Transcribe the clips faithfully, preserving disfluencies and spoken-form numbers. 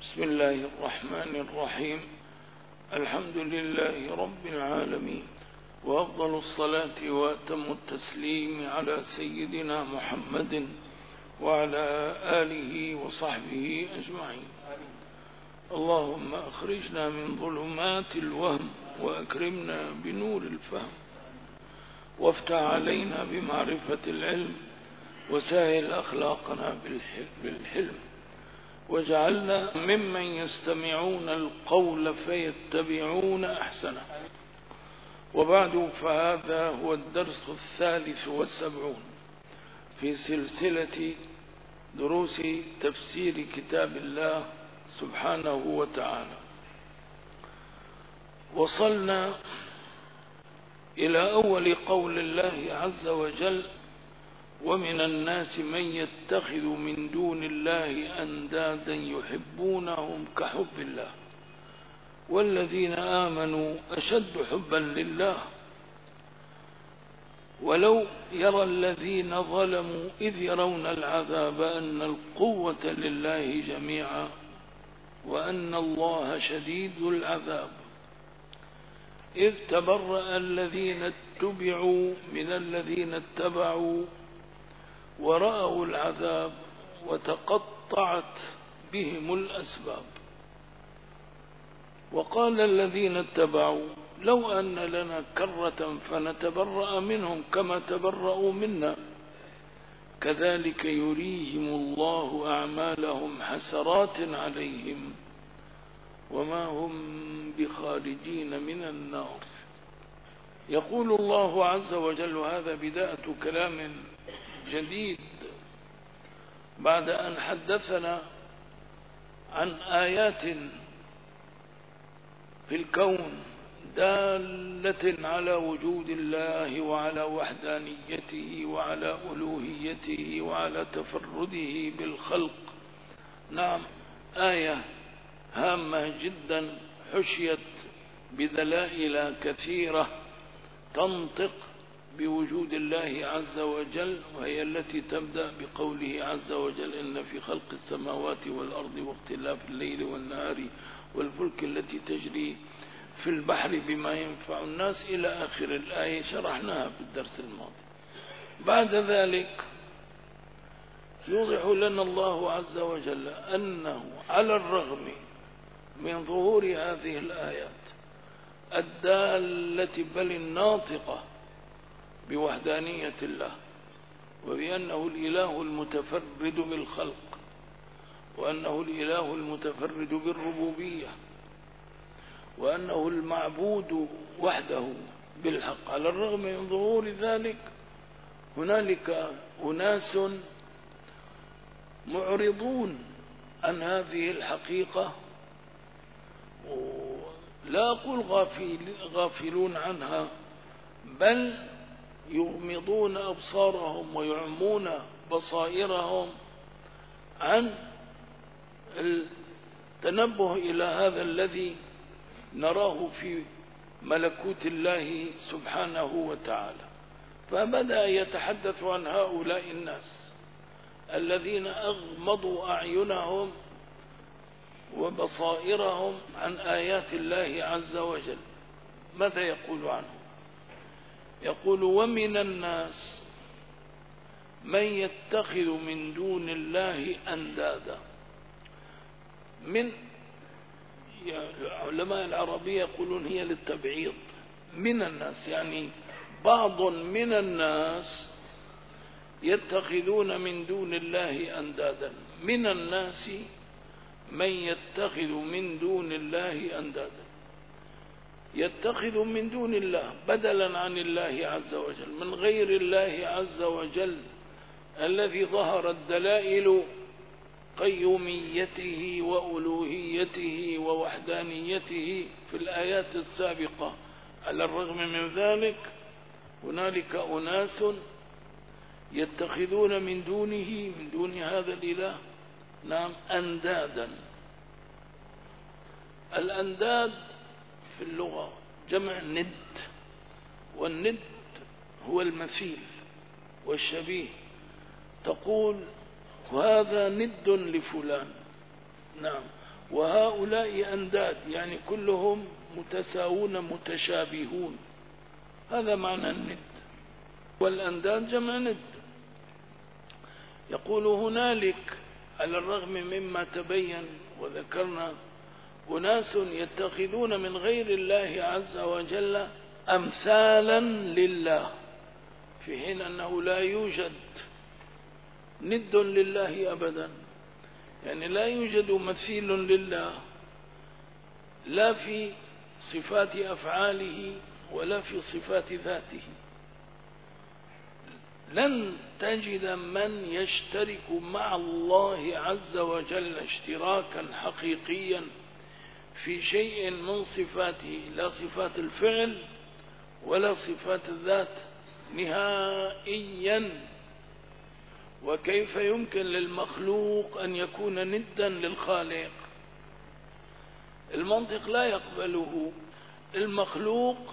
بسم الله الرحمن الرحيم. الحمد لله رب العالمين، وأفضل الصلاة وأتم التسليم على سيدنا محمد وعلى آله وصحبه أجمعين. اللهم أخرجنا من ظلمات الوهم وأكرمنا بنور الفهم، وافتح علينا بمعرفة العلم، وسهل أخلاقنا بالحلم، واجعلنا ممن يستمعون القول فيتبعون أحسنه. وبعد، فهذا هو الدرس الثالث والسبعون في سلسلة دروس تفسير كتاب الله سبحانه وتعالى. وصلنا إلى أول قول الله عز وجل: ومن الناس من يتخذ من دون الله أندادا يحبونهم كحب الله والذين آمنوا أشد حبا لله ولو يرى الذين ظلموا إذ يرون العذاب أن القوة لله جميعا وأن الله شديد العذاب إذ تبرأ الذين اتبعوا من الذين اتبعوا ورأوا العذاب وتقطعت بهم الأسباب. وقال الذين اتبعوا لو أن لنا كرة فنتبرأ منهم كما تبرأوا منا كذلك يريهم الله أعمالهم حسرات عليهم وما هم بخارجين من النار. يقول الله عز وجل، وهذا بداية كلام جديد بعد أن حدثنا عن آيات في الكون دالة على وجود الله وعلى وحدانيته وعلى ألوهيته وعلى تفرده بالخلق. نعم، آية هامة جدا حشيت بدلائل كثيرة تنطق بوجود الله عز وجل، وهي التي تبدأ بقوله عز وجل: إن في خلق السماوات والأرض واختلاف الليل والنهار والفلك التي تجري في البحر بما ينفع الناس إلى آخر الآية، شرحناها في الدرس الماضي. بعد ذلك يوضح لنا الله عز وجل أنه على الرغم من ظهور هذه الآيات الدالة بل الناطقة بوحدانية الله، وبأنه الإله المتفرد بالخلق، وأنه الإله المتفرد بالربوبية، وأنه المعبود وحده بالحق. على الرغم من ظهور ذلك هنالك أناس معرضون عن هذه الحقيقة، لا أقول غافلون عنها، بل يغمضون أبصارهم ويعمون بصائرهم عن التنبه إلى هذا الذي نراه في ملكوت الله سبحانه وتعالى. فبدأ يتحدث عن هؤلاء الناس الذين أغمضوا أعينهم وبصائرهم عن آيات الله عز وجل. ماذا يقول عنه؟ يقول: ومن الناس من يتخذ من دون الله أندادا. من علماء العربية يقولون هي للتبعيض. من الناس يعني بعض من الناس يتخذون من دون الله أندادا. من الناس من يتخذ من دون الله أندادا، يتخذ من دون الله بدلا عن الله عز وجل، من غير الله عز وجل الذي ظهرت دلائل قيوميته وألوهيته ووحدانيته في الآيات السابقة. على الرغم من ذلك هنالك أناس يتخذون من دونه من دون هذا الإله نعم أندادا. الأنداد في اللغة جمع ند، والند هو المثيل والشبيه. تقول هذا ند لفلان، نعم، وهؤلاء أنداد، يعني كلهم متساوون متشابهون، هذا معنى الند. والأنداد جمع ند. يقول هنالك على الرغم مما تبين وذكرنا أناس يتخذون من غير الله عز وجل أمثالا لله، في حين أنه لا يوجد ند لله أبدا، يعني لا يوجد مثيل لله لا في صفات أفعاله ولا في صفات ذاته. لن تجد من يشترك مع الله عز وجل اشتراكا حقيقيا في شيء من صفاته، لا صفات الفعل ولا صفات الذات نهائيا. وكيف يمكن للمخلوق أن يكون ندا للخالق؟ المنطق لا يقبله. المخلوق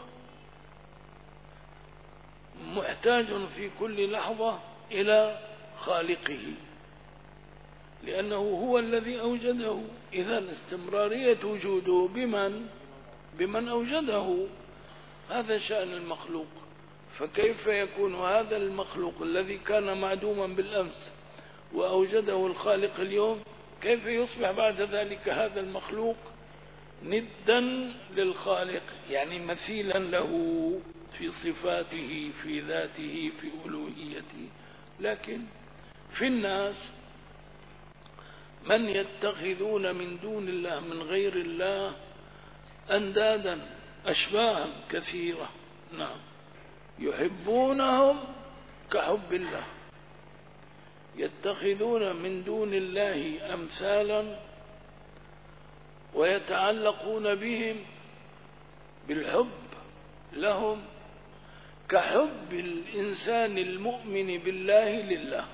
محتاج في كل لحظة إلى خالقه، لأنه هو الذي أوجده. إذن استمرارية وجوده بمن؟ بمن أوجده. هذا شأن المخلوق. فكيف يكون هذا المخلوق الذي كان معدوما بالأمس وأوجده الخالق اليوم، كيف يصبح بعد ذلك هذا المخلوق ندا للخالق، يعني مثيلا له في صفاته في ذاته في ألوهيته؟ لكن في الناس من يتخذون من دون الله من غير الله أندادا أشباها كثيرة. نعم، يحبونهم كحب الله، يتخذون من دون الله أمثالا ويتعلقون بهم بالحب لهم كحب الإنسان المؤمن بالله لله.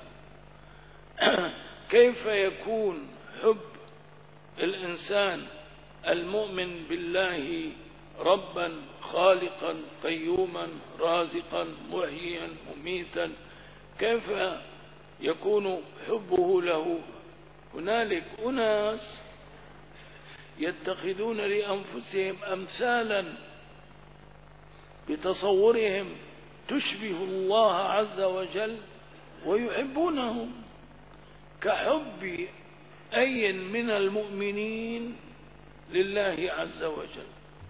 كيف يكون حب الإنسان المؤمن بالله ربا خالقا قيوما رازقا محييا مميتا، كيف يكون حبه له؟ هنالك أناس يتخذون لأنفسهم أمثالا بتصورهم تشبه الله عز وجل ويحبونهم كحب أي من المؤمنين لله عز وجل.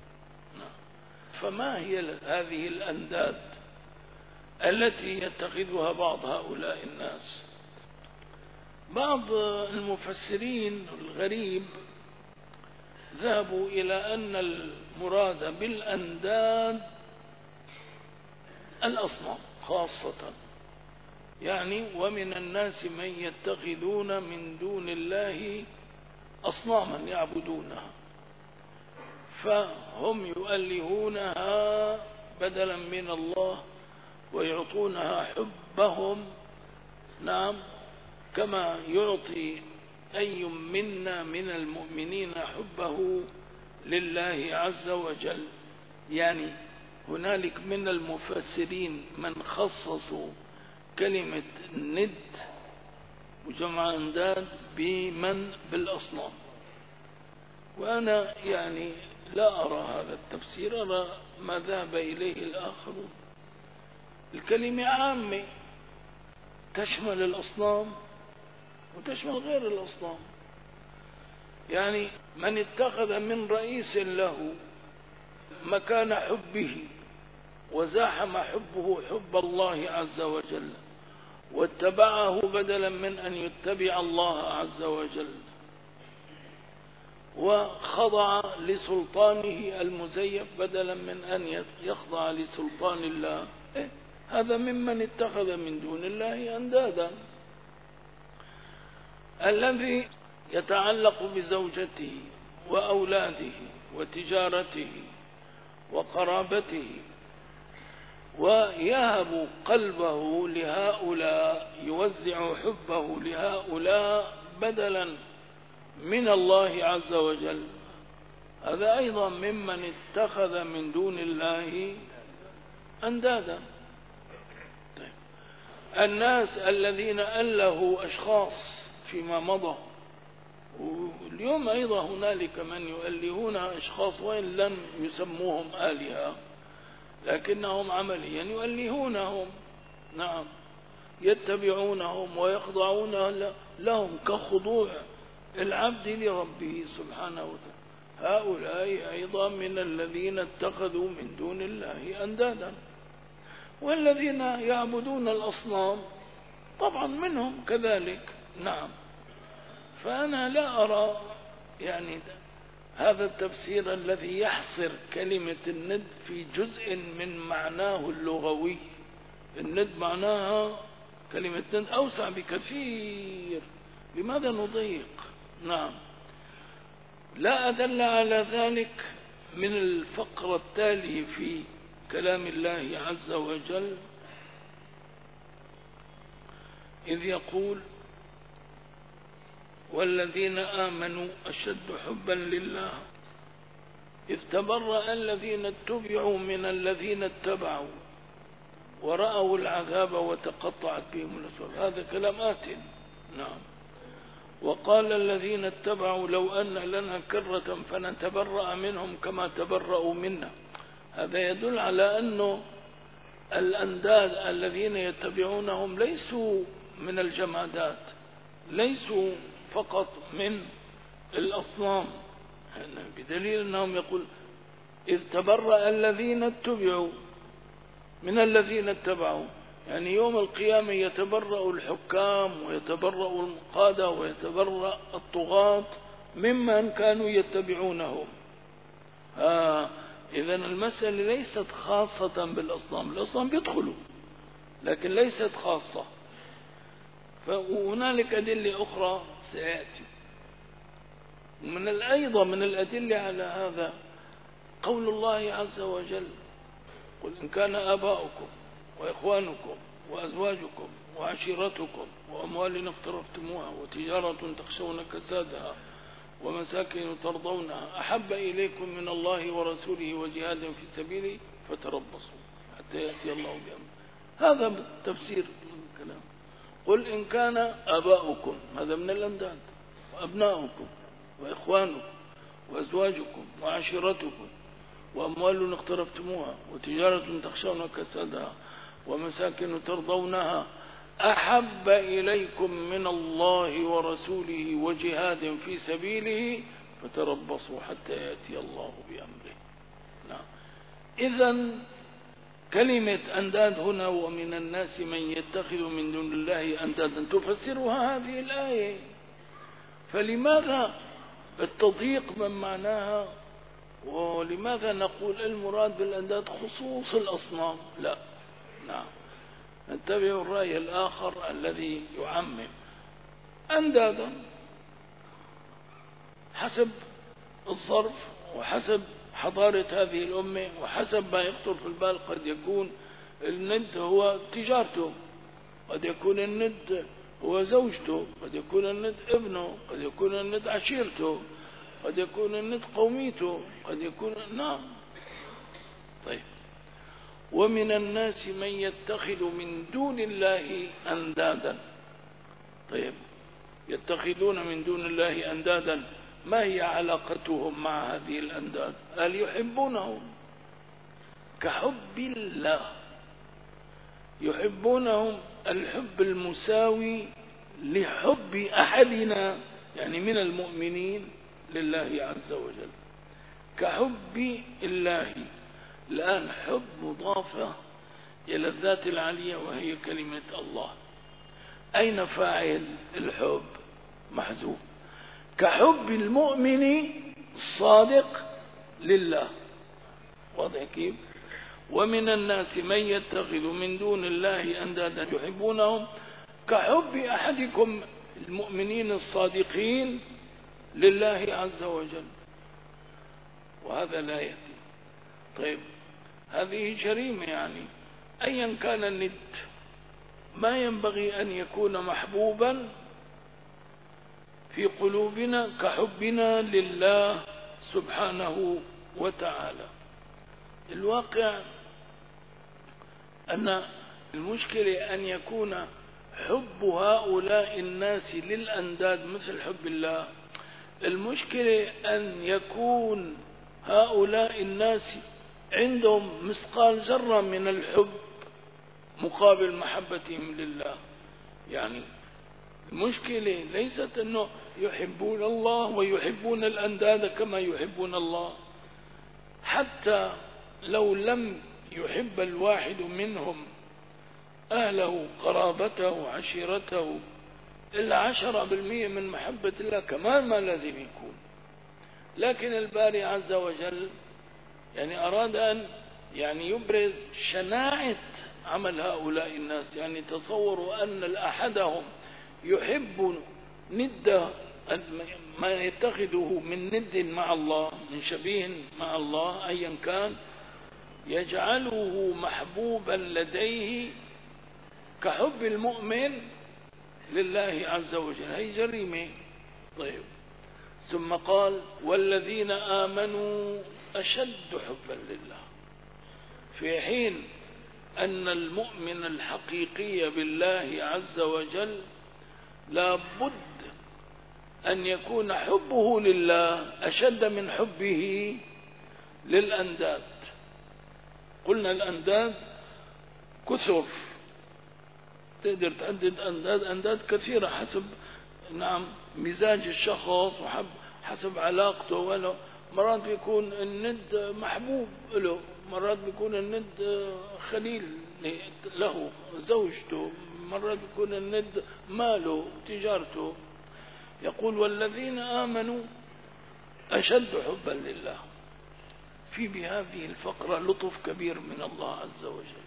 فما هي هذه الأنداد التي يتخذها بعض هؤلاء الناس؟ بعض المفسرين الغريب ذهبوا إلى أن المراد بالأنداد الأصنام خاصة، يعني ومن الناس من يتخذون من دون الله أصناما يعبدونها، فهم يؤلهونها بدلا من الله ويعطونها حبهم. نعم، كما يعطي أي منا من المؤمنين حبه لله عز وجل. يعني هنالك من المفسرين من خصصوا كلمة ند وجمع أنداد بمن بالأصنام، وأنا يعني لا أرى هذا التفسير، أرى ما ذهب إليه الآخرون. الكلمة عامة تشمل الأصنام وتشمل غير الأصنام، يعني من اتخذ من رئيس له مكان حبه وزاحم حبه حب الله عز وجل واتبعه بدلا من أن يتبع الله عز وجل وخضع لسلطانه المزيف بدلا من أن يخضع لسلطان الله، إيه؟ هذا ممن اتخذ من دون الله أندادا. الذي يتعلق بزوجته وأولاده وتجارته وقرابته ويهب قلبه لهؤلاء، يوزع حبه لهؤلاء بدلا من الله عز وجل، هذا أيضا ممن اتخذ من دون الله أندادا. طيب. الناس الذين ألهوا أشخاص فيما مضى واليوم أيضا هنالك من يؤلهون أشخاص وإن لم يسموهم آلهة لكنهم عمليا يؤلهونهم، نعم، يتبعونهم ويخضعون لهم كخضوع العبد لربه سبحانه وتعالى. هؤلاء أيضا من الذين اتخذوا من دون الله أندادا، والذين يعبدون الأصنام طبعا منهم كذلك، نعم. فأنا لا أرى يعني هذا التفسير الذي يحصر كلمة الند في جزء من معناه اللغوي. الند معناها كلمة ند أوسع بكثير، لماذا نضيق؟ نعم. لا أدل على ذلك من الفقرة التالي في كلام الله عز وجل، إذ يقول والذين آمنوا أشد حبا لله إذ تبرأ الذين اتبعوا من الذين اتبعوا ورأوا العذاب وتقطعت بهم الأسباب. هذا كلام آت، نعم. وقال الذين اتبعوا لو أن لنا كرة فنتبرأ منهم كما تبرأوا منا. هذا يدل على أنه الأنداد الذين يتبعونهم ليسوا من الجمادات، ليسوا فقط من الأصنام، بدليل أنهم يقول إذ تبرأ الذين اتبعوا من الذين اتبعوا، يعني يوم القيامة يتبرأ الحكام ويتبرأ القادة ويتبرأ الطغاة ممن كانوا يتبعونهم. آه إذن المسألة ليست خاصة بالأصنام، الأصنام يدخلوا لكن ليست خاصة. فهنالك أدلة أخرى سيأتي. من أيضا من الأدلة على هذا قول الله عز وجل قل إن كان آباؤكم وإخوانكم وأزواجكم وعشيرتكم وأموال اقترفتموها وتجارة تخشون كسادها ومساكن ترضونها أحب إليكم من الله ورسوله وجهاد في سبيله فتربصوا حتى يأتي الله بأمره. هذا تفسير الكلام. قل إن كان آباؤكم، هذا من الأنداد، وأبناؤكم وإخوانكم وأزواجكم وعشيرتكم وأموال اقترفتموها وتجارة تخشون كسادها ومساكن ترضونها أحب إليكم من الله ورسوله وجهاد في سبيله فتربصوا حتى يأتي الله بأمره. نعم. إذن كلمة أنداد هنا ومن الناس من يتخذ من دون الله أندادا تفسرها هذه الآية. فلماذا التضييق من معناها؟ ولماذا نقول المراد بالأنداد خصوص الأصنام؟ لا، نعم، نتبع الرأي الآخر الذي يعمم أندادا حسب الظرف وحسب حضارة هذه الأمة وحسب ما يخطر في البال. قد يكون الند هو تجارته، قد يكون الند هو زوجته، قد يكون الند ابنه، قد يكون الند عشيرته، قد يكون الند قوميته، قد يكون، نعم. طيب. ومن الناس من يتخذ من دون الله أندادا. طيب، يتخذون من دون الله أندادا، ما هي علاقتهم مع هذه الأنداد؟ قال يحبونهم كحب الله، يحبونهم الحب المساوي لحب أحدنا يعني من المؤمنين لله عز وجل، كحب الله. الآن حب مضافة إلى الذات العالية وهي كلمة الله. أين فاعل الحب؟ محذوف. كحب المؤمن الصادق لله. واضح كيف؟ ومن الناس من يتخذ من دون الله أندادا يحبونهم كحب أحدكم المؤمنين الصادقين لله عز وجل، وهذا لا يأتي. طيب، هذه جريمة، يعني أيا كان الند ما ينبغي أن يكون محبوبا في قلوبنا كحبنا لله سبحانه وتعالى. الواقع أن المشكلة أن يكون حب هؤلاء الناس للأنداد مثل حب الله المشكلة أن يكون هؤلاء الناس عندهم مثقال ذرة من الحب مقابل محبتهم لله. يعني المشكلة ليست أنه يحبون الله ويحبون الأنداد كما يحبون الله، حتى لو لم يحب الواحد منهم أهله قرابته عشيرته إلا عشرة بالمئة من محبة الله كمان ما لازم يكون. لكن الباري عز وجل يعني أراد أن يعني يبرز شناعة عمل هؤلاء الناس. يعني تصوروا أن أحدهم يحب ند ما يتخذه من ند مع الله، من شبيه مع الله أيا كان، يجعله محبوبا لديه كحب المؤمن لله عز وجل. هي جريمة. طيب، ثم قال والذين آمنوا أشد حبا لله، في حين أن المؤمن الحقيقي بالله عز وجل لا بد أن يكون حبه لله أشد من حبه للأنداد. قلنا الأنداد كثر، تقدر تعدد أنداد أنداد كثيرة حسب نعم مزاج الشخص وحب حسب علاقته. ولو مرات بيكون الند محبوب له، مرات بيكون الند خليل له زوجته، مرات بيكون الند ماله تجارته. يقول والذين آمنوا أشد حبا لله. في بهذه الفقرة لطف كبير من الله عز وجل.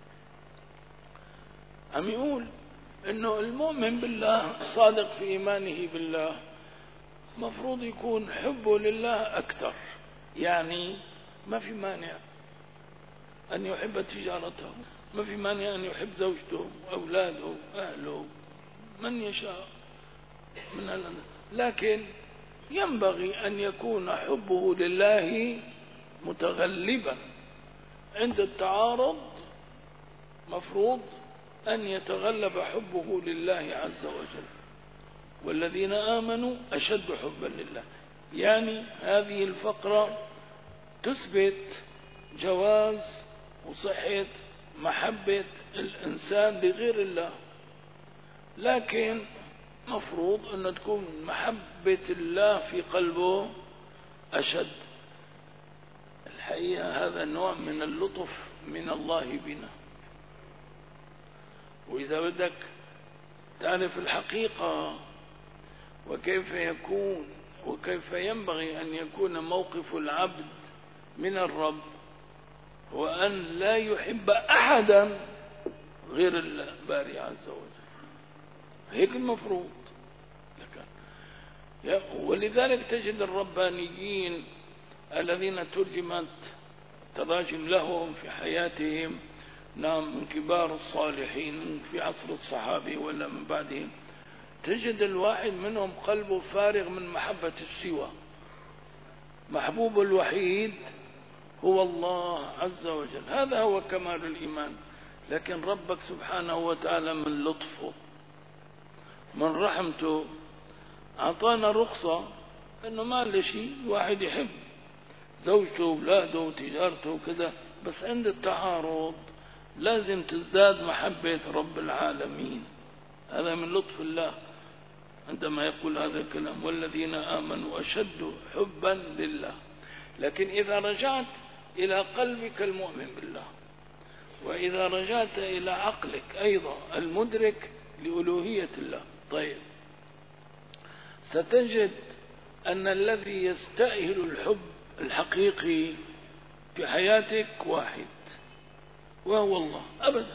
عم يقول إنه المؤمن بالله الصادق في إيمانه بالله مفروض يكون حبه لله أكثر. يعني ما في مانع أن يحب تجارته، ما في مانع أن يحب زوجته أولاده أهله من يشاء من الأنام. لكن ينبغي أن يكون حبه لله متغلبا. عند التعارض مفروض أن يتغلب حبه لله عز وجل. والذين آمنوا أشد حبا لله. يعني هذه الفقرة تثبت جواز وصحة محبة الإنسان لغير الله، لكن مفروض أن تكون محبة الله في قلبه أشد. الحقيقة هذا نوع من اللطف من الله بنا. وإذا بدك تعرف الحقيقة وكيف يكون وكيف ينبغي أن يكون موقف العبد من الرب، هو أن لا يحب أحدا غير الباري عز وجل. هيك المفروض. ولذلك تجد الربانيين الذين ترجمت تراجم لهم في حياتهم نعم من كبار الصالحين في عصر الصحابة ولا من بعدهم، تجد الواحد منهم قلبه فارغ من محبة السوى. محبوب الوحيد هو الله عز وجل. هذا هو كمال الإيمان. لكن ربك سبحانه وتعالى من لطفه من رحمته أعطانا رخصة أنه ما له شيء واحد يحب زوجته وأولاده وتجارته وكذا، بس عند التعارض لازم تزداد محبة رب العالمين. هذا من لطف الله عندما يقول هذا الكلام والذين آمنوا أشد حبا لله. لكن إذا رجعت إلى قلبك المؤمن بالله، وإذا رجعت إلى عقلك أيضا المدرك لألوهية الله، طيب ستجد أن الذي يستأهل الحب الحقيقي في حياتك واحد، وهو الله أبدا.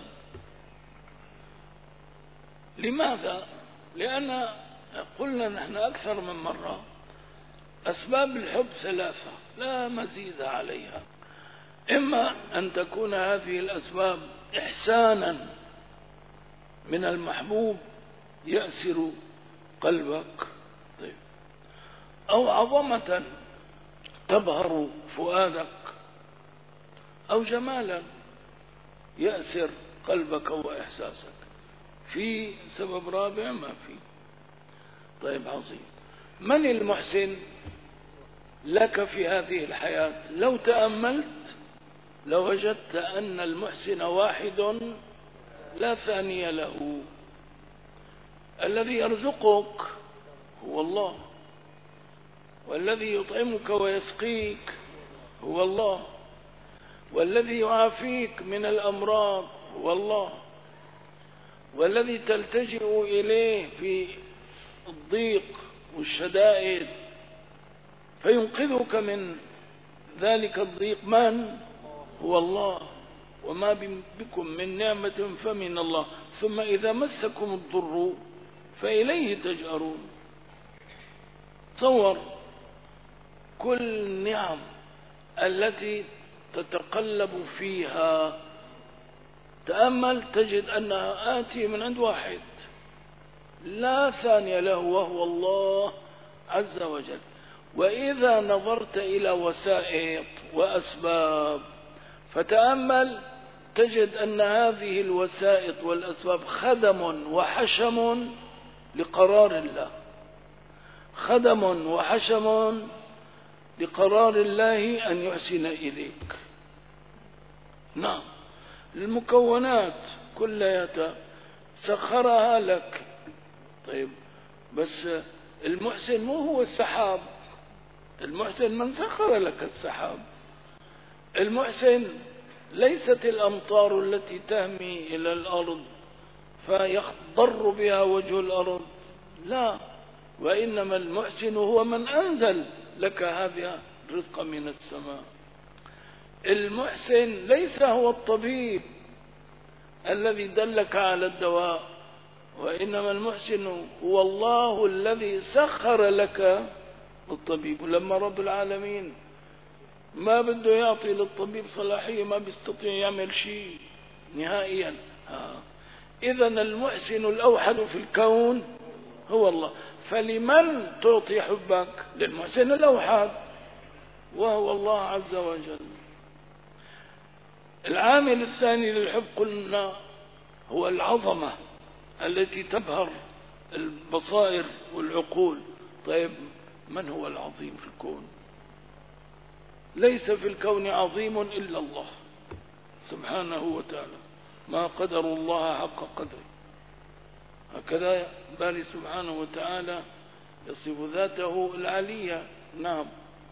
لماذا؟ لأن قلنا نحن أكثر من مرة أسباب الحب ثلاثة لا مزيد عليها. إما أن تكون هذه الأسباب إحسانا من المحبوب يأسر قلبك، طيب، أو عظمة تبهر فؤادك، أو جمالا يأسر قلبك وإحساسك. في سبب رابع؟ ما في. طيب عظيم. من المحسن لك في هذه الحياة؟ لو تأملت لوجدت أن المحسن واحد لا ثاني له. الذي يرزقك هو الله، والذي يطعمك ويسقيك هو الله، والذي يعافيك من الأمراض هو الله، والذي تلتجئ إليه في الضيق والشدائد فينقذك من ذلك الضيق من هو الله. وما بكم من نعمة فمن الله، ثم إذا مسكم الضر فإليه تجأرون. تصور كل النعم التي تتقلب فيها، تأمل تجد أنها آتي من عند واحد لا ثاني له وهو الله عز وجل. وإذا نظرت إلى وسائط وأسباب فتأمل تجد أن هذه الوسائط والأسباب خدم وحشم لقرار الله، خدم وحشم لقرار الله أن يحسن إليك. نعم، المكونات كلها سخرها لك. طيب بس المحسن مو هو السحاب، المحسن من سخر لك السحاب. المحسن ليست الأمطار التي تهمي إلى الأرض فيخضر بها وجه الأرض، لا، وإنما المحسن هو من أنزل لك هذا الرزق من السماء. المحسن ليس هو الطبيب الذي دلك على الدواء، وإنما المحسن هو الله الذي سخر لك الطبيب. ولما رب العالمين ما بده يعطي للطبيب صلاحية ما بيستطيع يعمل شيء نهائيا. إذن المحسن الأوحد في الكون هو الله. فلمن تعطي حبك؟ للمحسن الأوحد وهو الله عز وجل. العامل الثاني للحب قلنا هو العظمة التي تبهر البصائر والعقول. طيب من هو العظيم في الكون؟ ليس في الكون عظيم إلا الله سبحانه وتعالى. ما قدر الله حق قدره. هكذا باري سبحانه وتعالى يصف ذاته العلية. نعم،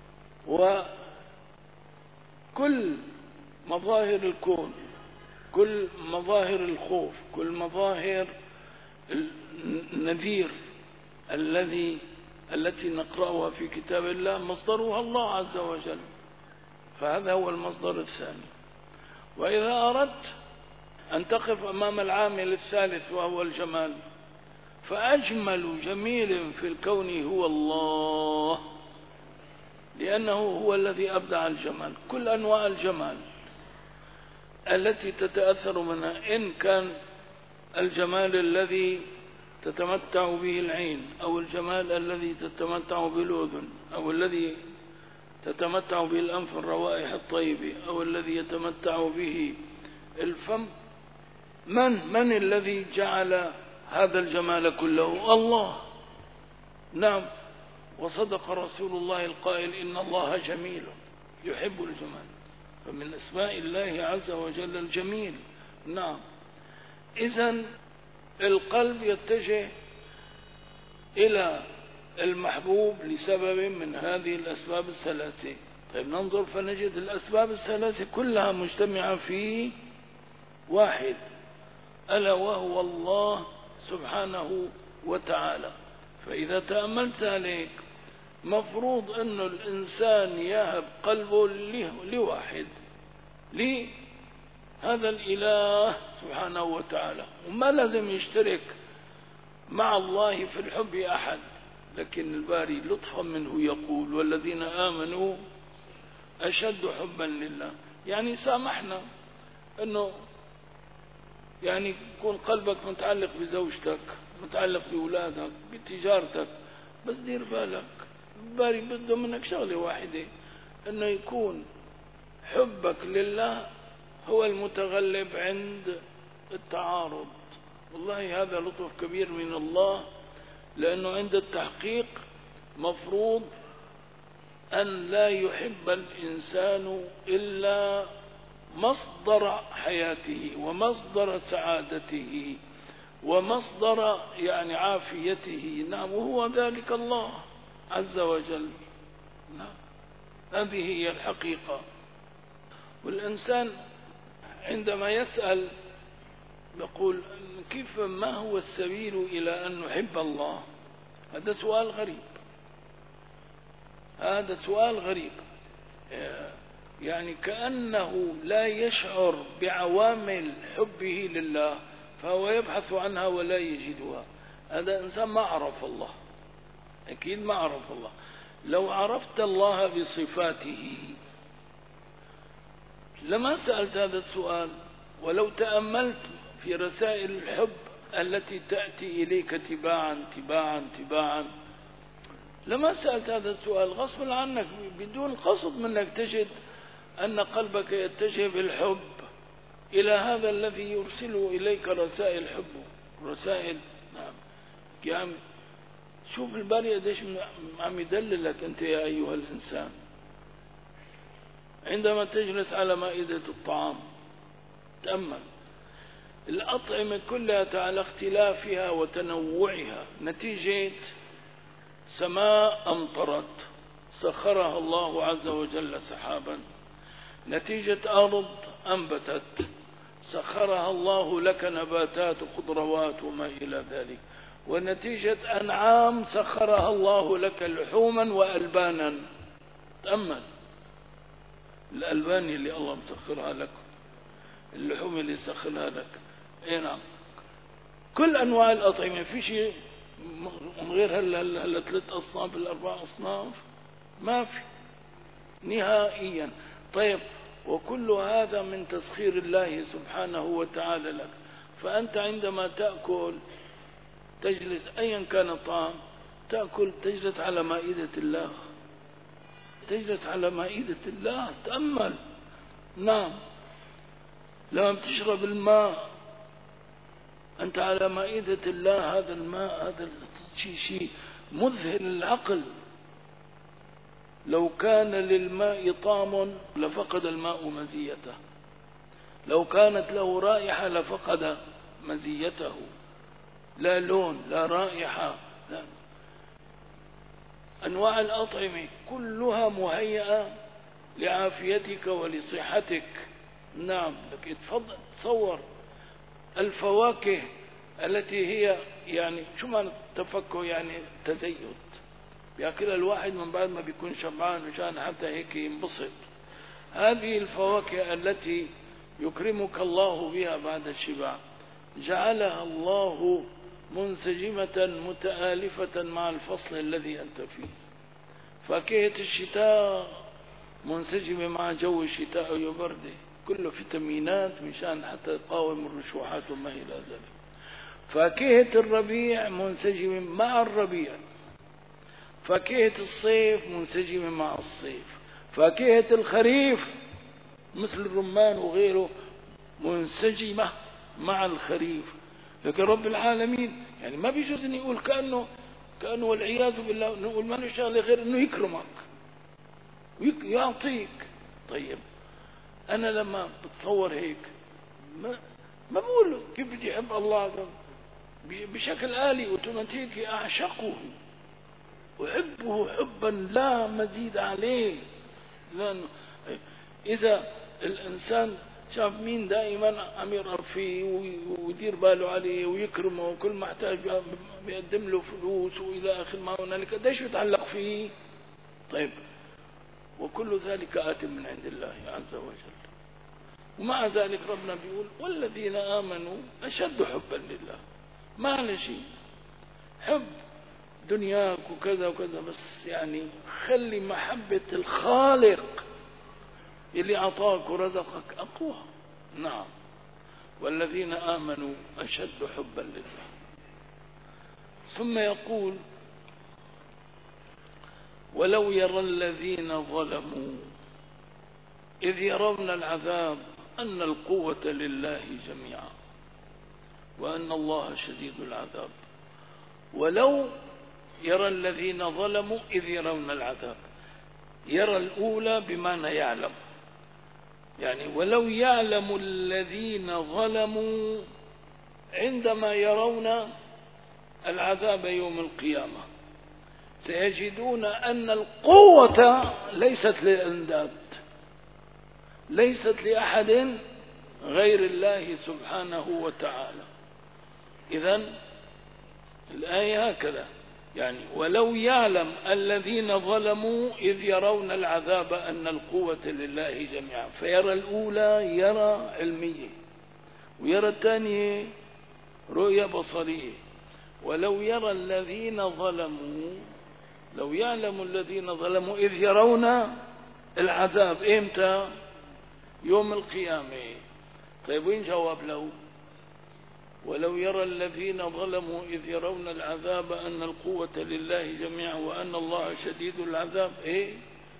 وكل مظاهر الكون، كل مظاهر الخوف، كل مظاهر النذير الذي التي نقرأها في كتاب الله مصدرها الله عز وجل. فهذا هو المصدر الثاني. وإذا أردت أن تقف أمام العامل الثالث وهو الجمال، فأجمل جميل في الكون هو الله، لأنه هو الذي أبدع الجمال، كل أنواع الجمال التي تتأثر منها، إن كان الجمال الذي تتمتع به العين، أو الجمال الذي تتمتع به الأذن، أو الذي تتمتع به الأنف الروائح الطيبة، أو الذي يتمتع به الفم. من من الذي جعل هذا الجمال كله؟ الله. نعم، وصدق رسول الله القائل إن الله جميل يحب الجمال، فمن أسماء الله عز وجل الجميل. نعم، إذن القلب يتجه إلى المحبوب لسبب من هذه الأسباب الثلاثة. طيب ننظر فنجد الأسباب الثلاثة كلها مجتمعة في واحد، ألا وهو الله سبحانه وتعالى. فإذا تأملت عليك مفروض أن الإنسان يهب قلبه لواحد، لهذا الإله سبحانه وتعالى، وما لازم يشترك مع الله في الحب أحد. لكن الباري لطفا منه يقول والذين آمنوا أشد حبا لله. يعني سامحنا أنه يعني يكون قلبك متعلق بزوجتك، متعلق بأولادك، بتجارتك، بس دير بالك باري بده منك شغلة واحدة، أنه يكون حبك لله هو المتغلب عند التعارض. والله هذا لطف كبير من الله، لأنه عند التحقيق مفروض أن لا يحب الإنسان إلا مصدر حياته ومصدر سعادته ومصدر يعني عافيته. نعم، وهو ذلك الله عز وجل. نعم، هذه هي الحقيقة. والإنسان عندما يسأل يقول كيف ما هو السبيل إلى أن نحب الله؟ هذا سؤال غريب، هذا سؤال غريب، يعني كأنه لا يشعر بعوامل حبه لله فهو يبحث عنها ولا يجدها. هذا إنسان ما عرف الله، أكيد ما عرف الله. لو عرفت الله بصفاته لما سألت هذا السؤال، ولو تأملت في رسائل الحب التي تأتي إليك تباعا تباعا تباعا لما سألت هذا السؤال. غصب عنك بدون قصد منك تجد أن قلبك يتجه بالحب إلى هذا الذي يرسله إليك رسائل حب، رسائل. نعم، يعني شوف الباري قديش عم يدللك أنت يا أيها الإنسان. عندما تجلس على مائدة الطعام تأمل الأطعمة كلها على اختلافها وتنوعها نتيجة سماء أمطرت سخرها الله عز وجل سحابا، نتيجة أرض أنبتت سخرها الله لك نباتات وخضروات وما إلى ذلك، ونتيجة أنعام سخرها الله لك لحوما وألبانا. تأمل الألبان اللي الله مسخرها لك، اللحوم اللي سخرها لك. اي نعم، كل أنواع الأطعمة، في شيء من غير هلا هلا هلا ثلاث أصناف الأربع أصناف ما في نهائيا. طيب، وكل هذا من تسخير الله سبحانه وتعالى لك. فأنت عندما تأكل تجلس أيا كان الطعام تأكل تجلس على مائدة الله، تجلس على مائدة الله. تأمل. نعم، لما بتشرب الماء أنت على مائدة الله. هذا الماء هذا شيء شيء مذهل للعقل. لو كان للماء طعم لفقد الماء مزيته، لو كانت له رائحة لفقد مزيته. لا لون لا رائحة لا. أنواع الأطعمة كلها مهيئة لعافيتك ولصحتك. نعم، لك تفضل تصور الفواكه التي هي يعني شو معنى تفكه؟ يعني تزيد، بيأكلها الواحد من بعد ما بيكون شبعان مشان حتى هيك ينبسط. هذه الفواكه التي يكرمك الله بها بعد الشبع جعلها الله منسجمة متآلفة مع الفصل الذي أنت فيه. فاكهة الشتاء منسجمة مع جو الشتاء وبرده، كله فيتامينات مشان حتى يقاوم الرشوحات وما إلى ذلك. فاكهة الربيع منسجمة مع الربيع، فاكهة الصيف منسجمة مع الصيف، فاكهة الخريف مثل الرمان وغيره منسجمة مع الخريف. لكن رب العالمين يعني ما بيجوز أن يقول كأنه كأنه والعياذ بالله نقول ما نشتغل غير أنه يكرمك ويعطيك. طيب، أنا لما بتصور هيك ما ما بقول كيف بدي أحب الله بشكل آلي وتمنتيك أعشقه وحبه حبا لا مزيد عليه. لأنه إذا الإنسان شاف مين دائما عم يرغب فيه ويدير باله عليه ويكرمه وكل ما احتاج بيقدم له فلوس وإلى آخر ما هنالك، قديش يتعلق فيه؟ طيب، وكل ذلك آت من عند الله عز وجل. ومع ذلك ربنا بيقول والذين آمنوا أشد حبا لله. ما على شيء حب دنياك وكذا وكذا، بس يعني خلي محبة الخالق اللي أعطاك ورزقك أقوى. نعم، والذين آمنوا أشد حبا لله. ثم يقول ولو يرى الذين ظلموا إذ يرون العذاب أن القوة لله جميعا وأن الله شديد العذاب. ولو يرى الذين ظلموا إذ يرون العذاب. يرى الأولى بمعنى يعلم، يعني ولو يعلم الذين ظلموا عندما يرون العذاب يوم القيامة سيجدون أن القوة ليست للأنداد، ليست لأحد غير الله سبحانه وتعالى. إذن الآية هكذا، يعني ولو يعلم الذين ظلموا إذ يرون العذاب أن القوة لله جميعا. فيرى الأولى يرى علمية، ويرى الثانية رؤية بصرية. ولو يرى الذين ظلموا، لو يعلم الذين ظلموا إذ يرون العذاب إمتى؟ يوم القيامة. طيب وين جواب له؟ ولو يرى الذين ظلموا إذ يرون العذاب أن القوة لله جميعا وأن الله شديد العذاب. إيه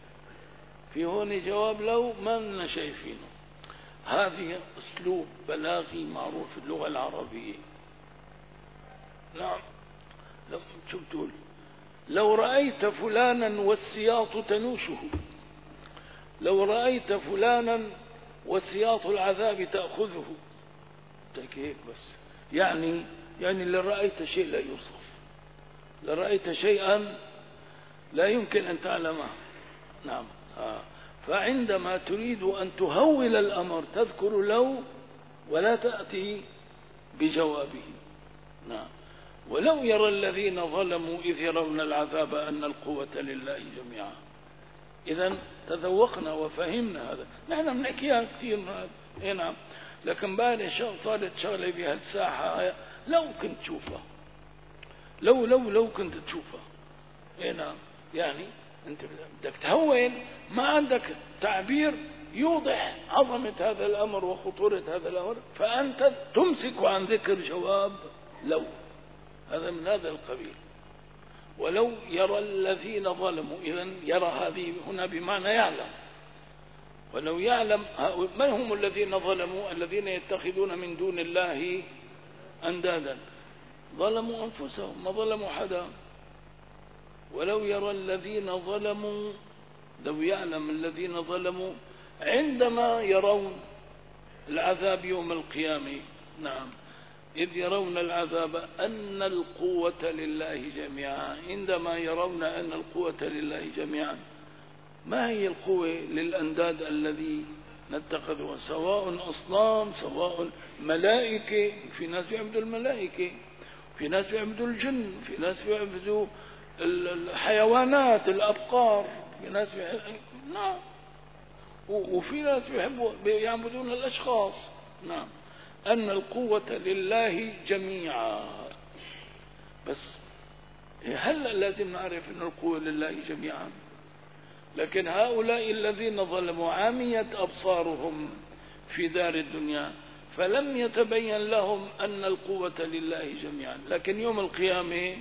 في هون جواب له ما لنا شايفينه. هذه أسلوب بلاغي معروف في اللغة العربية. نعم، شو بتقول؟ لو رأيت فلانا والسياط تنوشه، لو رأيت فلانا وسياط العذاب تأخذه. كيف بس؟ يعني يعني لرأيت شيء لا يوصف، لرأيت شيئا لا يمكن أن تعلمه. نعم. آه. فعندما تريد أن تهول الأمر تذكر لو ولا تأتي بجوابه. نعم. ولو يرى الذين ظلموا إذ يرون العذاب أن القوة لله جميعا. إذن تذوقنا وفهمنا هذا. نحن بنحكيها كثير. إيه نعم. لكن بعد صارت شغلة بهالساحة لو كنت تشوفها، لو لو لو كنت تشوفها. إيه نعم. يعني أنت بدك تهون، ما عندك تعبير يوضح عظمة هذا الأمر وخطورة هذا الأمر، فأنت تمسك عن ذكر جواب لو. هذا من هذا القبيل. ولو يرى الذين ظلموا، إذن يرى هذه هنا بمعنى يعلم. ولو يعلم من هم الذين ظلموا؟ الذين يتخذون من دون الله أندادا. ظلموا أنفسهم، ما ظلموا حدا. ولو يرى الذين ظلموا، لو يعلم الذين ظلموا عندما يرون العذاب يوم القيامة. نعم. إذ يرون العذاب أن القوة لله جميعا. عندما يرون أن القوة لله جميعا. ما هي القوة للأنداد الذي نتخذها؟ سواء أصنام، سواء ملائكة. في ناس يعبدوا الملائكة، في ناس يعبدوا الجن، في ناس يعبدوا الحيوانات الأبقار، في ناس يحب... نعم. وفي ناس يحبوا يعبدون الأشخاص. نعم. أن القوة لله جميعا. بس هل لازم نعرف أن القوة لله جميعا؟ لكن هؤلاء الذين ظلموا عامية أبصارهم في دار الدنيا، فلم يتبين لهم أن القوة لله جميعا. لكن يوم القيامة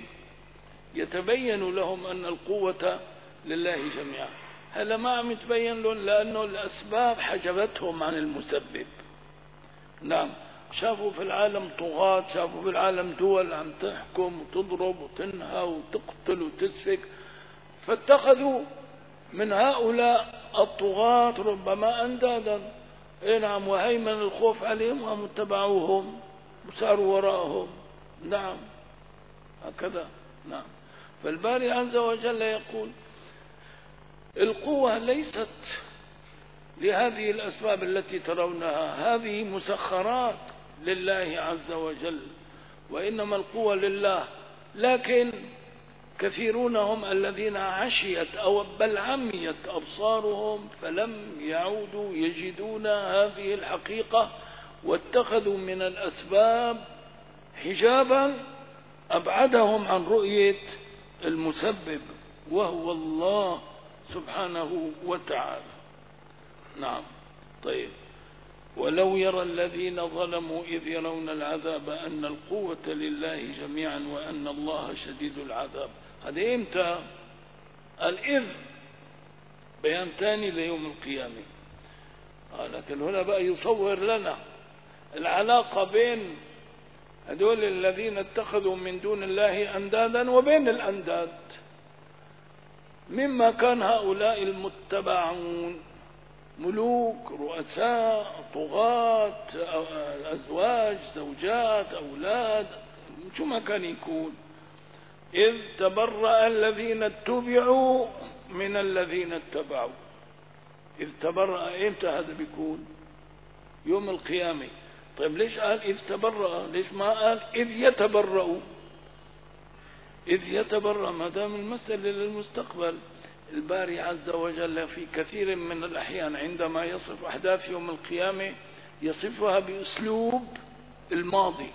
يتبين لهم أن القوة لله جميعا. هذا ما عم يتبين لهم لأنه الأسباب حجبتهم عن المسبب. نعم. شافوا في العالم طغاة، شافوا في العالم دول عم تحكم وتضرب وتنهى وتقتل وتسفك، فاتخذوا من هؤلاء الطغاة ربما أندادا. إيه نعم. وهيمن الخوف عليهم ومتبعوهم وساروا وراءهم. نعم. هكذا. نعم. فالباري عز وجل يقول القوة ليست لهذه الأسباب التي ترونها، هذه مسخرات لله عز وجل، وإنما القوة لله. لكن كثيرون هم الذين عشيت أو بل عميت أبصارهم فلم يعودوا يجدون هذه الحقيقة، واتخذوا من الأسباب حجابا أبعدهم عن رؤية المسبب وهو الله سبحانه وتعالى. نعم. طيب. ولو يرى الذين ظلموا إذ يرون العذاب أن القوة لله جميعا وأن الله شديد العذاب. هذا إمتى؟ الإذ بيان ثاني ليوم القيامة. لكن هنا بقى يصور لنا العلاقة بين هذول الذين اتخذوا من دون الله أندادا. وبين الأنداد مما كان هؤلاء المتبعون ملوك، رؤساء، طغاة، أزواج، زوجات، أولاد، شو ما كان يكون. إذ تبرأ الذين اتبعوا من الذين اتبعوا. إذ تبرأ إمتى هذا بيكون؟ يوم القيامة. طيب ليش قال إذ تبرأ؟ ليش ما قال إذ يتبرأوا؟ إذ يتبرأ ما دام المسألة للمستقبل. الباري عز وجل في كثير من الأحيان عندما يصف أحداث يوم القيامة يصفها بأسلوب الماضي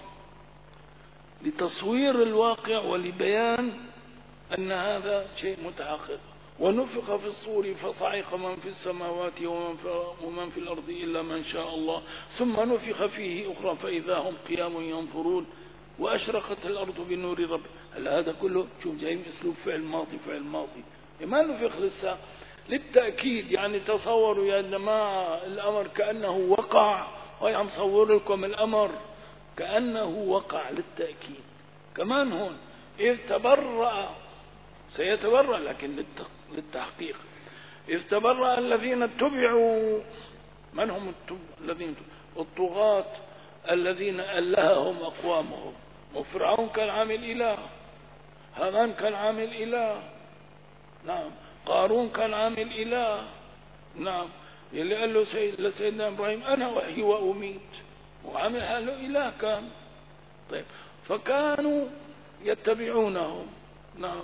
لتصوير الواقع ولبيان أن هذا شيء متحقق. ونفخ في الصور فصعق من في السماوات ومن في الأرض إلا من شاء الله ثم نفخ فيه أخرى فإذا هم قيام ينظرون وأشرقت الأرض بنور رب. هل هذا كله شوف جاي أسلوب فعل ماضي فعل ماضي ما نفخ لسه للتأكيد. يعني تصوروا يا جماعة الأمر كأنه وقع، وهي عم صور لكم الأمر كأنه وقع للتأكيد. كمان هون إذ تبرأ سيتبرأ لكن للتحقيق. إذ تبرأ الذين اتبعوا. من هم الذين؟ الطغاة الذين ألههم أقوامهم. وفرعون كان عامل إله، هامان كان عامل إله، نعم، قارون كان عامل إله، نعم، اللي قال له سيد لسيدنا إبراهيم أنا أحيي وأميت وعامل حاله إله كان. طيب فكانوا يتبعونهم، نعم.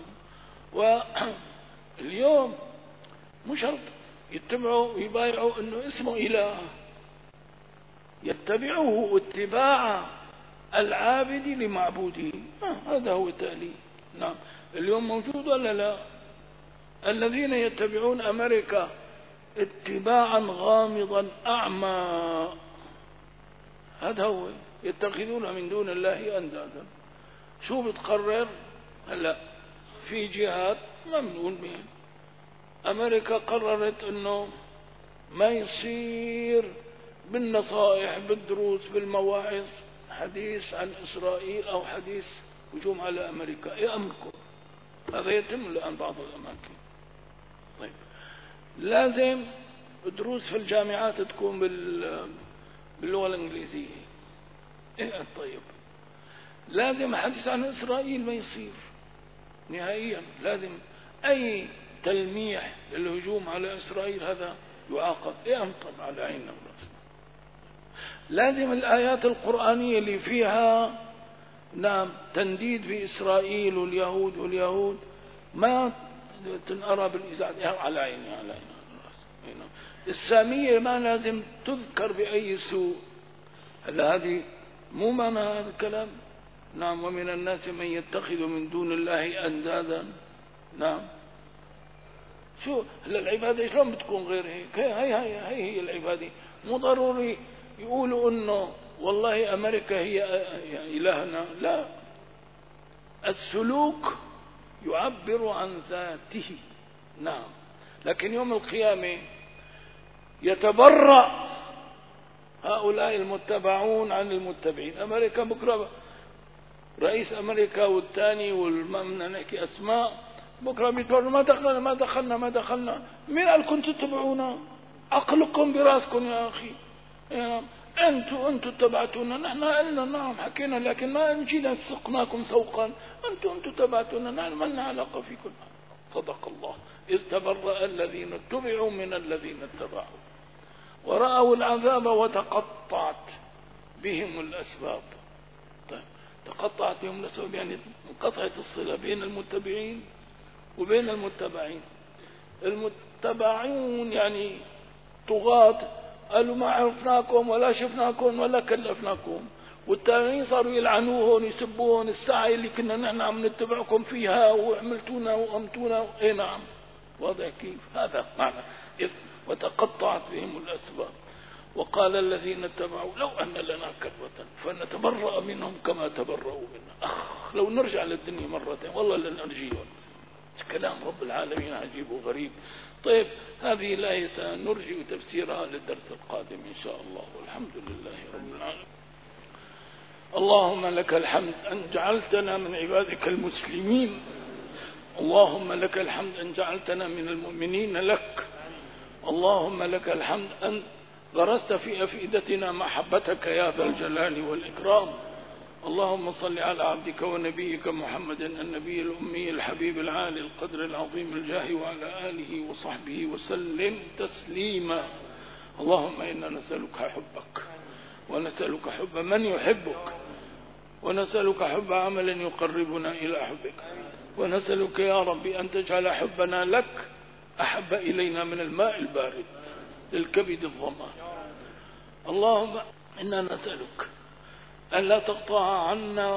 واليوم مش شرط يتبعوا ويبايعوا انه اسمه اله، يتبعوه اتباع العابد لمعبوده. آه هذا هو التأليه. نعم اليوم موجود ولا لا؟ الذين يتبعون أمريكا اتباعا غامضا أعمى، هذا هو، يتخذون من دون الله أندادا. شو بتقرر هلا؟ في جهات ممنوع بها. أمريكا قررت أنه ما يصير بالنصائح بالدروس بالمواعظ حديث عن إسرائيل أو حديث هجوم على أمريكا. إيه أمركم؟ هذا يتم الآن بعض الأماكن. طيب لازم دروس في الجامعات تكون بال باللغة الإنجليزية. إيه طيب لازم حديث عن إسرائيل ما يصير نهائيا. لازم أي تلميح للهجوم على إسرائيل هذا يعاقب. ينطب على عيننا وراسنا. لازم الآيات القرآنية اللي فيها نعم تنديد في إسرائيل واليهود واليهود ما تنقرى بالإذاعة على عيني على عيننا. السامية ما لازم تذكر بأي سوء. هلا هذه مو معنى هذا الكلام. نعم ومن الناس من يتخذ من دون الله أندادا. نعم شو هلا العبادة شلون بتكون غير هيك؟ هي هي هي, هي, هي العبادة. مو ضروري يقولوا انه والله امريكا هي يعني الهنا، لا، السلوك يعبر عن ذاته. نعم لكن يوم القيامة يتبرأ هؤلاء المتبعون عن المتبعين. امريكا بكره رئيس امريكا والثاني والما بدنا نحكي اسماء بكره بيقولوا ما دخلنا ما دخلنا ما دخلنا. مين قال كنتوا تتبعونا؟ عقلكم براسكم يا اخي. يعني انتوا انتوا تبعتونا، نحن قلنا نعم حكينا لكن ما جينا سقناكم سوقا. انتوا انتوا تبعتونا، نحن ما لنا علاقه فيكم. صدق الله. اذ تبرأ الذين اتبعوا من الذين اتبعوا ورأوا العذاب وتقطعت بهم الاسباب. طيب تقطعت بهم الاسباب يعني انقطعت الصله بين المتبعين وبين المتبعين. المتبعون يعني طغاة قالوا ما عرفناكم ولا شفناكم ولا كلفناكم، والتانيين صاروا يلعنوهم يسبوهم الساعة اللي كنا نحن عم نتبعكم فيها وعملتونا وقمتونا. اي نعم واضح كيف هذا معنى إذ وتقطعت بهم الأسباب. وقال الذين اتبعوا لو أن لنا كرة فنتبرأ منهم كما تبرأوا منا. أخ لو نرجع للدنيا مرتين والله لنرجيهم. كلام رب العالمين عجيب وغريب. طيب هذه الآية سنرجع تفسيرها للدرس القادم إن شاء الله والحمد لله رب العالمين. اللهم لك الحمد أن جعلتنا من عبادك المسلمين. اللهم لك الحمد أن جعلتنا من المؤمنين لك. اللهم لك الحمد أن غرست في أفئدتنا محبتك يا ذا الجلال والإكرام. اللهم صل على عبدك ونبيك محمد النبي الأمي الحبيب العالي القدر العظيم الجاه وعلى آله وصحبه وسلم تسليما. اللهم إنا نسألك حبك ونسألك حب من يحبك ونسألك حب عمل يقربنا إلى حبك ونسألك يا ربي أن تجعل حبنا لك أحب إلينا من الماء البارد للكبد الظما. اللهم إنا نسألك أن لا تقطع عنا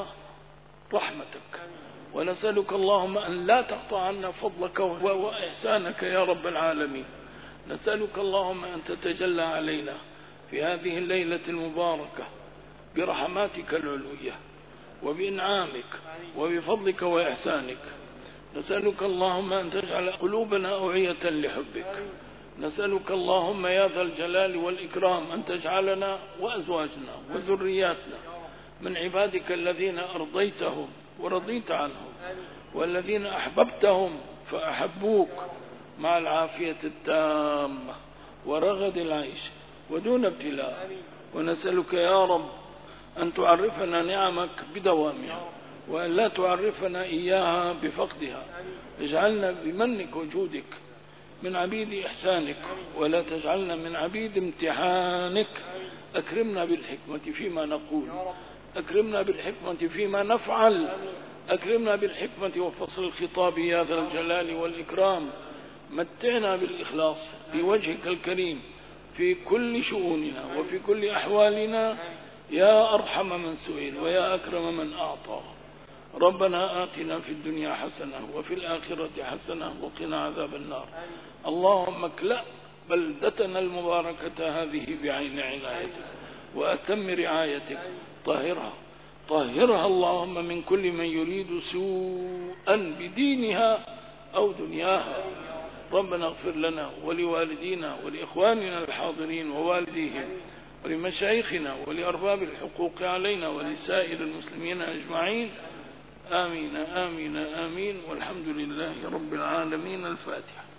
رحمتك ونسألك اللهم أن لا تقطع عنا فضلك وإحسانك يا رب العالمين. نسألك اللهم أن تتجلى علينا في هذه الليلة المباركة برحماتك العلوية وبإنعامك وبفضلك وإحسانك. نسألك اللهم أن تجعل قلوبنا أوعية لحبك. نسألك اللهم يا ذا الجلال والإكرام أن تجعلنا وأزواجنا وذرياتنا من عبادك الذين أرضيتهم ورضيت عنهم والذين أحببتهم فأحبوك مع العافية التامة ورغد العيش ودون ابتلاء. ونسألك يا رب أن تعرفنا نعمك بدوامها وأن لا تعرفنا إياها بفقدها. اجعلنا بمنك وجودك من عبيد إحسانك ولا تجعلنا من عبيد امتحانك. أكرمنا بالحكمة فيما نقول، أكرمنا بالحكمة فيما نفعل، أكرمنا بالحكمة وفصل الخطاب يا ذا الجلال والإكرام. متعنا بالإخلاص لوجهك الكريم في كل شؤوننا وفي كل أحوالنا يا أرحم من سئل ويا أكرم من أعطى. ربنا آتنا في الدنيا حسنة وفي الآخرة حسنة وقنا عذاب النار. اللهم اكلأ بلدتنا المباركة هذه بعين عنايتك وأتم رعايتك. طهرها طهرها اللهم من كل من يريد سوءا بدينها أو دنياها. ربنا اغفر لنا ولوالدينا ولإخواننا الحاضرين ووالديهم ولمشايخنا ولأرباب الحقوق علينا ولسائر المسلمين أجمعين. آمين آمين آمين والحمد لله رب العالمين. الفاتحة.